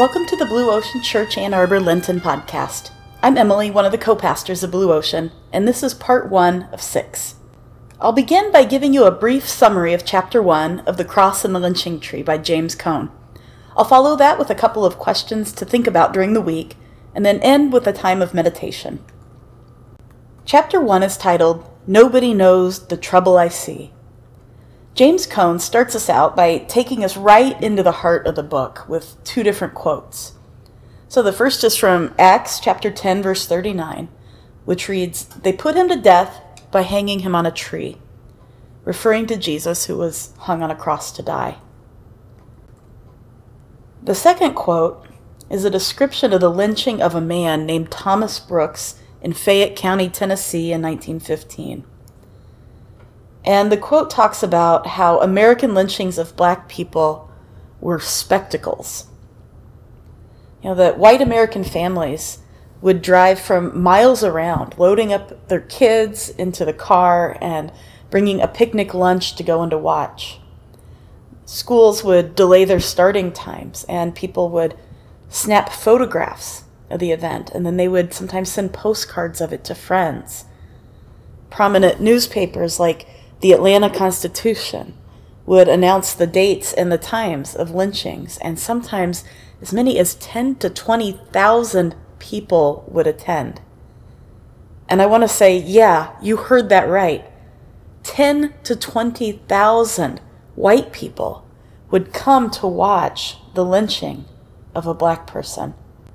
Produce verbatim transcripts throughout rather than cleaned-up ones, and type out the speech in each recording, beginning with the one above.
Welcome to the Blue Ocean Church Ann Arbor Lenten podcast. I'm Emily, one of the co-pastors of Blue Ocean, and this is part one of six. I'll begin by giving you a brief summary of chapter one of The Cross and the Lynching Tree by James Cone. I'll follow that with a couple of questions to think about during the week, and then end with a time of meditation. Chapter one is titled, Nobody Knows the Trouble I See. James Cone starts us out by taking us right into the heart of the book with two different quotes. So the first is from Acts chapter ten, verse thirty-nine, which reads, "They put him to death by hanging him on a tree," referring to Jesus who was hung on a cross to die. The second quote is a description of the lynching of a man named Thomas Brooks in Fayette County, Tennessee in nineteen fifteen. And the quote talks about how American lynchings of black people were spectacles. You know, that white American families would drive from miles around, loading up their kids into the car and bringing a picnic lunch to go and to watch. Schools would delay their starting times, and people would snap photographs of the event, and then they would sometimes send postcards of it to friends. Prominent newspapers like the Atlanta Constitution would announce the dates and the times of lynchings, and sometimes as many as ten to twenty thousand people would attend. And I want to say, yeah, you heard that right. ten to twenty thousand white people would come to watch the lynching of a black person.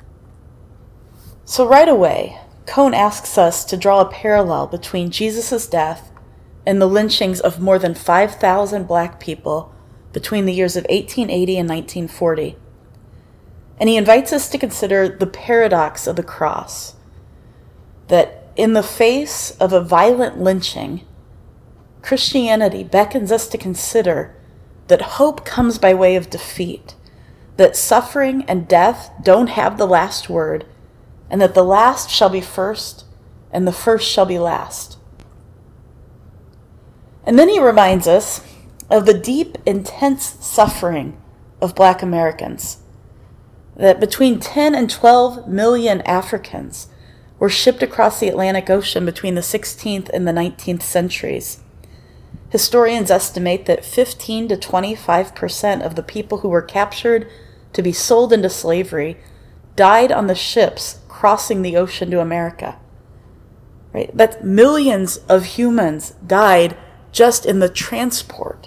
So right away, Cone asks us to draw a parallel between Jesus' death and the lynchings of more than five thousand black people between the years of eighteen eighty and nineteen forty. And he invites us to consider the paradox of the cross, that in the face of a violent lynching, Christianity beckons us to consider that hope comes by way of defeat, that suffering and death don't have the last word, and that the last shall be first, and the first shall be last. And then he reminds us of the deep, intense suffering of black Americans, that between ten and twelve million Africans were shipped across the Atlantic Ocean between the sixteenth and the nineteenth centuries. Historians estimate that fifteen to twenty-five percent of the people who were captured to be sold into slavery died on the ships crossing the ocean to America. Right? That's millions of humans died just in the transport.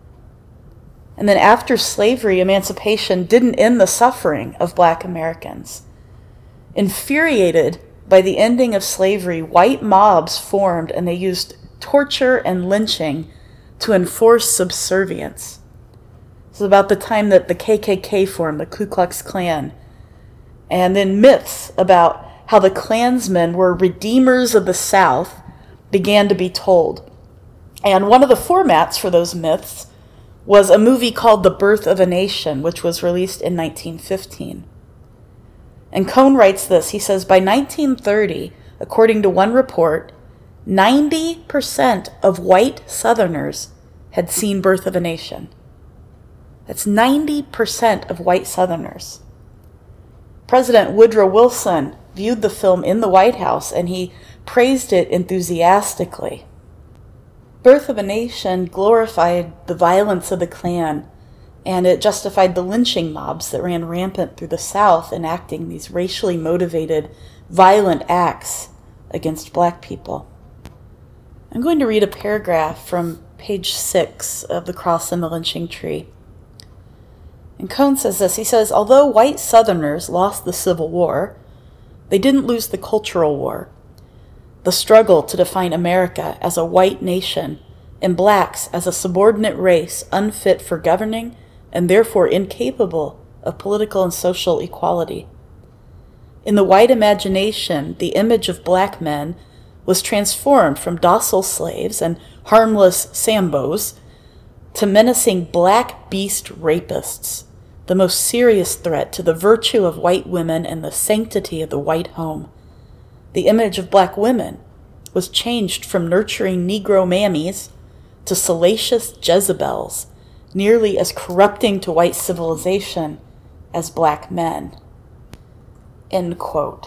And then after slavery, emancipation didn't end the suffering of black Americans. Infuriated by the ending of slavery, white mobs formed, and they used torture and lynching to enforce subservience. This is about the time that the K K K formed, the Ku Klux Klan. And then myths about how the Klansmen were redeemers of the South began to be told. And one of the formats for those myths was a movie called The Birth of a Nation, which was released in nineteen fifteen. And Cone writes this, he says, by nineteen thirty, according to one report, ninety percent of white Southerners had seen Birth of a Nation. That's ninety percent of white Southerners. President Woodrow Wilson viewed the film in the White House, and he praised it enthusiastically. Birth of a Nation glorified the violence of the Klan, and it justified the lynching mobs that ran rampant through the South, enacting these racially motivated, violent acts against black people. I'm going to read a paragraph from page six of The Cross and the Lynching Tree. And Cone says this, he says, although white Southerners lost the Civil War, they didn't lose the cultural war. The struggle to define America as a white nation and blacks as a subordinate race unfit for governing and therefore incapable of political and social equality. In the white imagination, the image of black men was transformed from docile slaves and harmless Sambos to menacing black beast rapists, the most serious threat to the virtue of white women and the sanctity of the white home. The image of black women was changed from nurturing Negro mammies to salacious Jezebels, nearly as corrupting to white civilization as black men. End quote.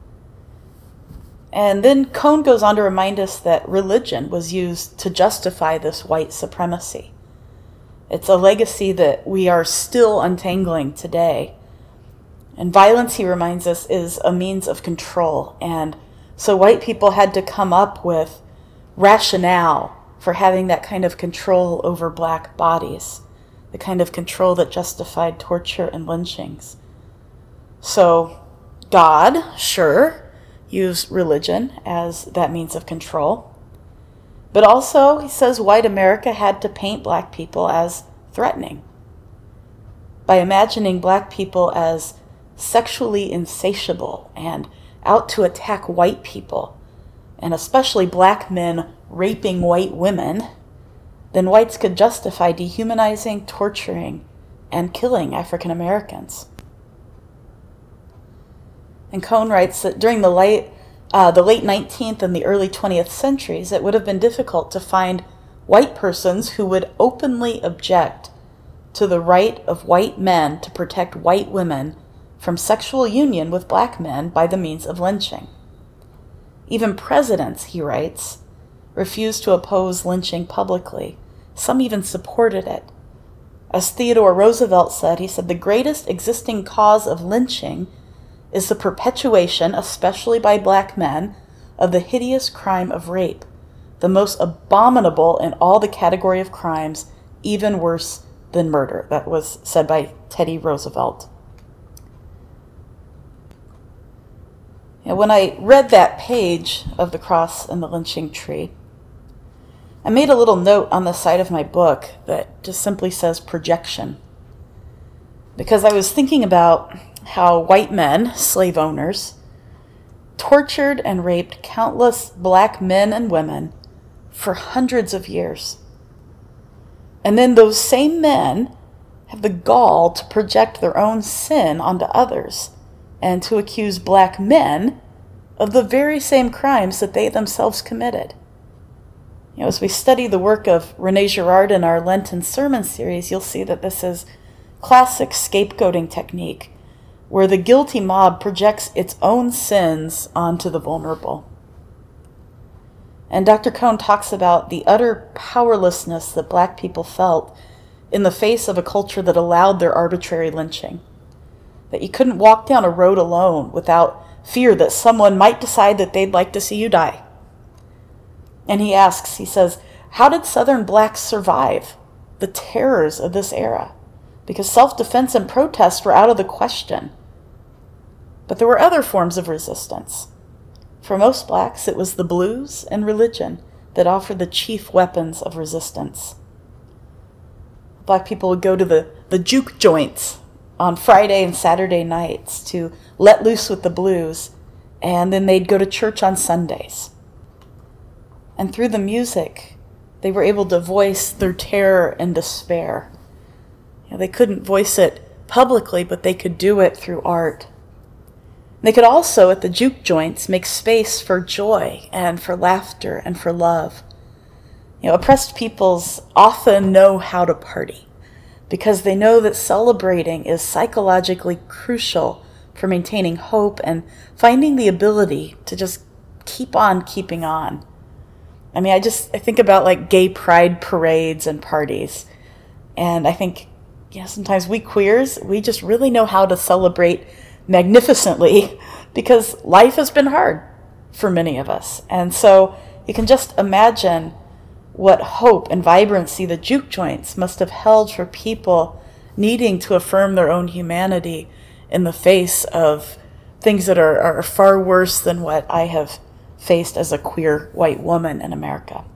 And then Cone goes on to remind us that religion was used to justify this white supremacy. It's a legacy that we are still untangling today. And violence, he reminds us, is a means of control. And so white people had to come up with rationale for having that kind of control over black bodies, the kind of control that justified torture and lynchings. So God, sure, used religion as that means of control. But also, he says, white America had to paint black people as threatening by imagining black people as sexually insatiable and out to attack white people, and especially black men raping white women. Then whites could justify dehumanizing, torturing, and killing African Americans. And Cone writes that during the late, uh, the late nineteenth and the early twentieth centuries, it would have been difficult to find white persons who would openly object to the right of white men to protect white women from sexual union with black men by the means of lynching. Even presidents, he writes, refused to oppose lynching publicly. Some even supported it. As Theodore Roosevelt said, he said, "The greatest existing cause of lynching is the perpetuation, especially by black men, of the hideous crime of rape, the most abominable in all the category of crimes, even worse than murder." That was said by Teddy Roosevelt. And when I read that page of The Cross and the Lynching Tree, I made a little note on the side of my book that just simply says projection. Because I was thinking about how white men, slave owners, tortured and raped countless black men and women for hundreds of years. And then those same men have the gall to project their own sin onto others and to accuse black men of the very same crimes that they themselves committed. You know, as we study the work of René Girard in our Lenten sermon series, you'll see that this is classic scapegoating technique, where the guilty mob projects its own sins onto the vulnerable. And Doctor Cone talks about the utter powerlessness that black people felt in the face of a culture that allowed their arbitrary lynching. That you couldn't walk down a road alone without fear that someone might decide that they'd like to see you die. And he asks, he says, how did Southern blacks survive the terrors of this era? Because self-defense and protest were out of the question. But there were other forms of resistance. For most blacks, it was the blues and religion that offered the chief weapons of resistance. Black people would go to the, the juke joints on Friday and Saturday nights to let loose with the blues, and then they'd go to church on Sundays. And through the music, they were able to voice their terror and despair. You know, they couldn't voice it publicly, but they could do it through art. They could also, at the juke joints, make space for joy and for laughter and for love. You know, oppressed peoples often know how to party because they know that celebrating is psychologically crucial for maintaining hope and finding the ability to just keep on keeping on. I mean, I just I think about like gay pride parades and parties. And I think, you know, sometimes we queers, we just really know how to celebrate magnificently because life has been hard for many of us. And so you can just imagine what hope and vibrancy the juke joints must have held for people needing to affirm their own humanity in the face of things that are, are far worse than what I have faced as a queer white woman in America.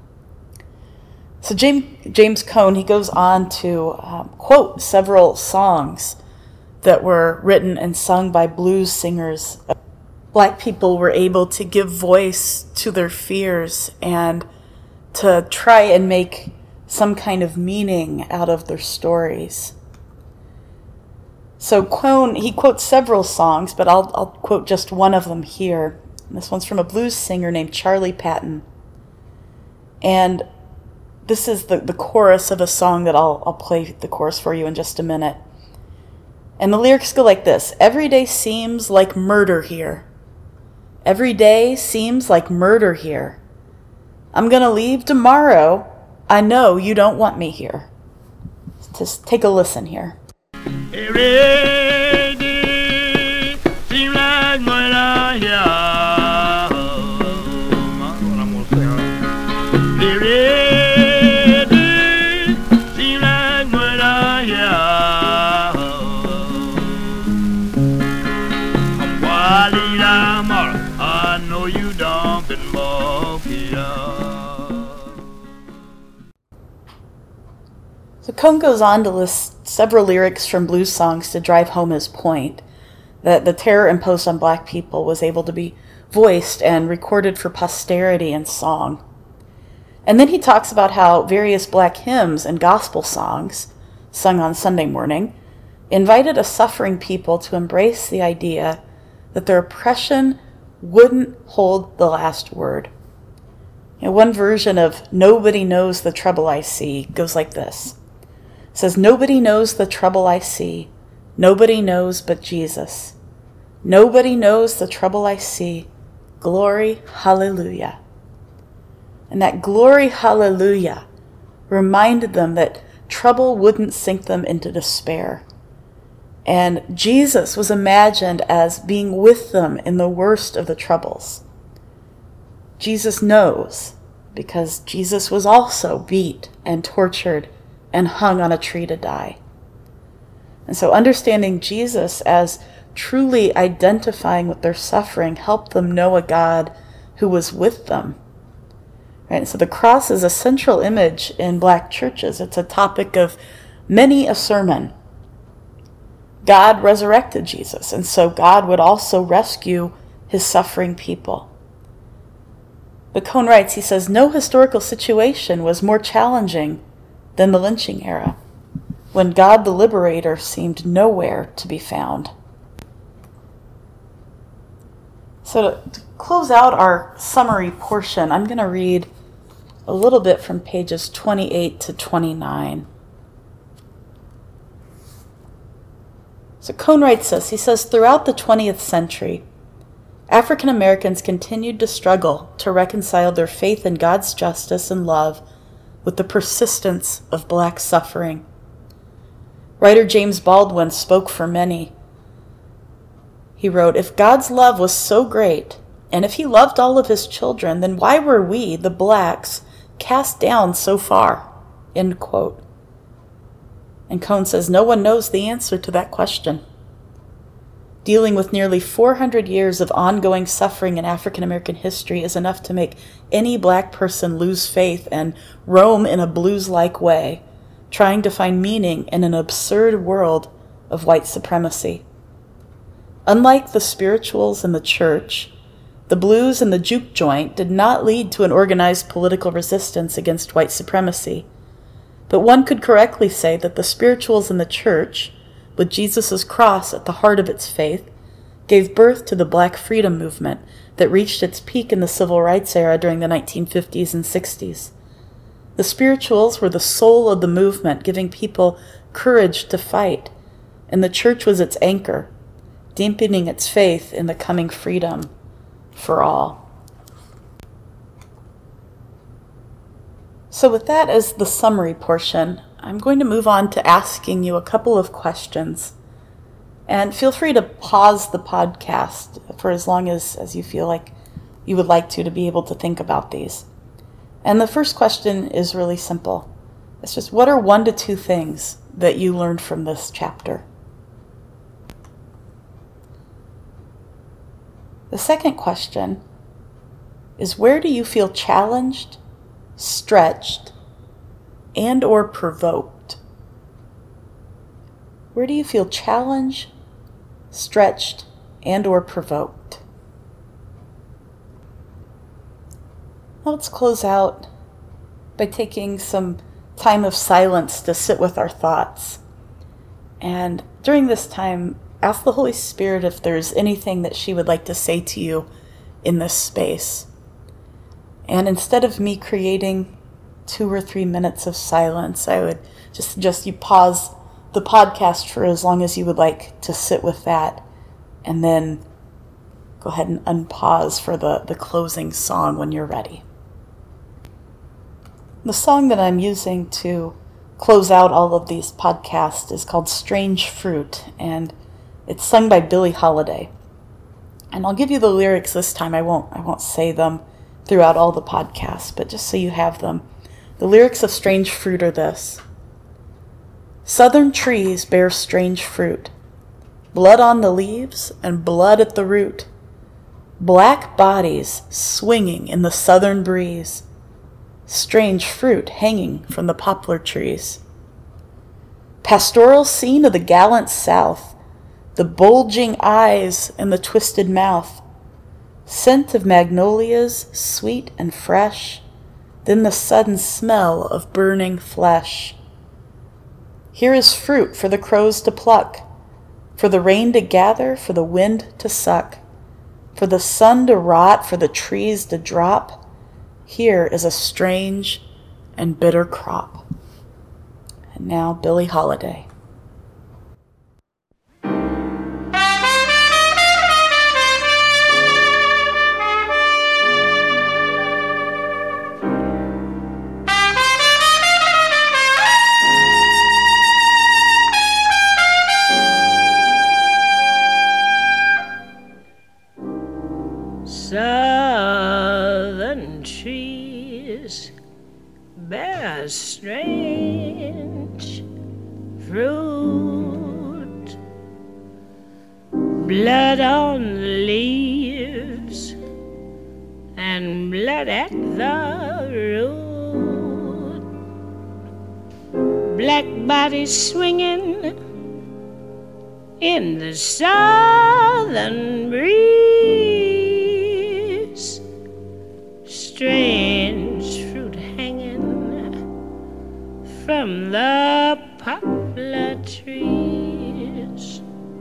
So James, James Cone, he goes on to um, quote several songs that were written and sung by blues singers. Black people were able to give voice to their fears and to try and make some kind of meaning out of their stories. So Cone, he quotes several songs, but I'll, I'll quote just one of them here. This one's from a blues singer named Charlie Patton. And this is the, the chorus of a song that I'll, I'll play the chorus for you in just a minute. And the lyrics go like this: every day seems like murder here. Every day seems like murder here. I'm gonna leave tomorrow. I know you don't want me here. Just take a listen here. Every day seems like murder here. That's what I'm gonna say, huh? Every day seems like murder here. I'm wildly tomorrow. I know you dumping more here. So Cone goes on to list several lyrics from blues songs to drive home his point that the terror imposed on black people was able to be voiced and recorded for posterity in song. And then he talks about how various black hymns and gospel songs, sung on Sunday morning, invited a suffering people to embrace the idea that their oppression wouldn't hold the last word. You know, one version of "Nobody Knows the Trouble I See" goes like this. It says, nobody knows the trouble I see. Nobody knows but Jesus. Nobody knows the trouble I see. Glory, hallelujah. And that glory, hallelujah reminded them that trouble wouldn't sink them into despair. And Jesus was imagined as being with them in the worst of the troubles. Jesus knows, because Jesus was also beat and tortured and hung on a tree to die. And so understanding Jesus as truly identifying with their suffering helped them know a God who was with them. Right? So the cross is a central image in black churches. It's a topic of many a sermon. God resurrected Jesus, and so God would also rescue his suffering people. But Cone writes, he says, no historical situation was more challenging than the lynching era, when God the Liberator seemed nowhere to be found. So to, to close out our summary portion, I'm going to read a little bit from pages twenty-eight to twenty-nine. So Cone writes this, he says, throughout the twentieth century, African Americans continued to struggle to reconcile their faith in God's justice and love with the persistence of black suffering. Writer James Baldwin spoke for many. He wrote, if God's love was so great, and if he loved all of his children, then why were we, the blacks, cast down so far? End quote. And Cone says, no one knows the answer to that question. Dealing with nearly four hundred years of ongoing suffering in African American history is enough to make any black person lose faith and roam in a blues-like way, trying to find meaning in an absurd world of white supremacy. Unlike the spirituals and the church, the blues and the juke joint did not lead to an organized political resistance against white supremacy. But one could correctly say that the spirituals and the church, with Jesus' cross at the heart of its faith, gave birth to the Black freedom movement that reached its peak in the civil rights era during the nineteen fifties and sixties. The spirituals were the soul of the movement, giving people courage to fight, and the church was its anchor, deepening its faith in the coming freedom for all. So with that as the summary portion, I'm going to move on to asking you a couple of questions. And feel free to pause the podcast for as long as, as you feel like you would like to, to be able to think about these. And the first question is really simple. It's just, what are one to two things that you learned from this chapter? The second question is, where do you feel challenged, stretched, and or provoked? Where do you feel challenged, stretched, and or provoked? Well, let's close out by taking some time of silence to sit with our thoughts. And during this time, ask the Holy Spirit if there's anything that she would like to say to you in this space. And instead of me creating two or three minutes of silence, I would just suggest you pause the podcast for as long as you would like to sit with that, and then go ahead and unpause for the, the closing song when you're ready. The song that I'm using to close out all of these podcasts is called Strange Fruit, and it's sung by Billie Holiday. And I'll give you the lyrics this time. I won't I won't say them throughout all the podcasts, but just so you have them. The lyrics of Strange Fruit are this. Southern trees bear strange fruit, blood on the leaves and blood at the root. Black bodies swinging in the southern breeze, strange fruit hanging from the poplar trees. Pastoral scene of the gallant South, the bulging eyes and the twisted mouth, scent of magnolias sweet and fresh, then the sudden smell of burning flesh. Here is fruit for the crows to pluck, for the rain to gather, for the wind to suck, for the sun to rot, for the trees to drop. Here is a strange and bitter crop. And now, Billie Holiday. Southern trees bear strange fruit, blood on the leaves and blood at the root. Black bodies swinging in the southern breeze, strange fruit hanging from the poplar trees.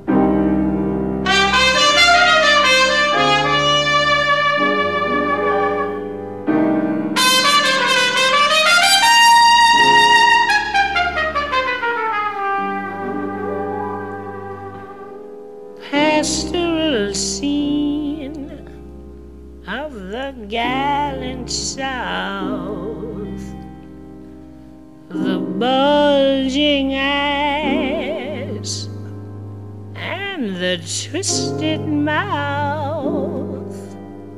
Pastoral scene of the gallant South, the bulging eyes and the twisted mouth,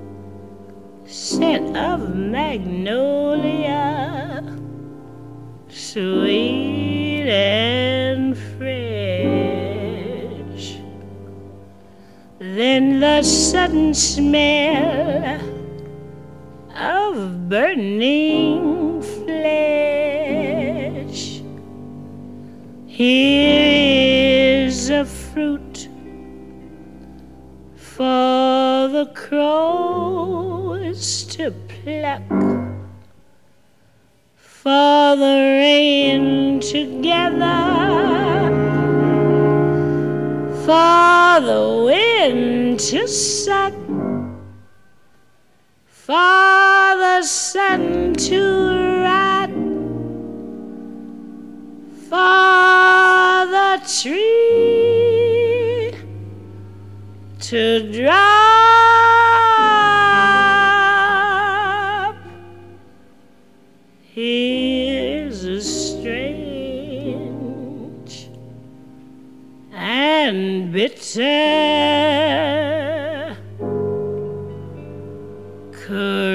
scent of magnolia sweet and fresh, then the sudden smell of burning flesh. Here is a fruit for the crows to pluck, for the rain to gather, for the wind to suck, for the sun to rot, for the tree to drop. Here's a strange and bitter curse.